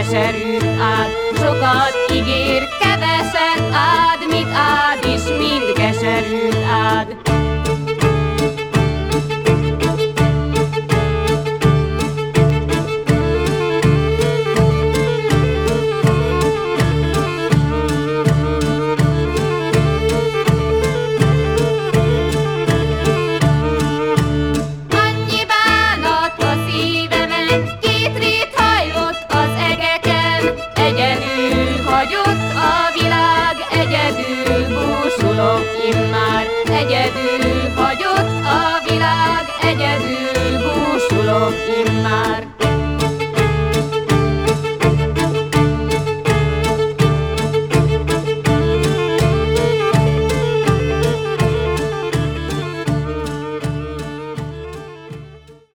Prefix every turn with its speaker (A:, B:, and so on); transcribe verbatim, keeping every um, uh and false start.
A: keserűt áld. Sokat ígér, keveset áld, mit áld is, mind keserűt áld. Immár egyedül hagyott a világ, egyedül búsulok immár.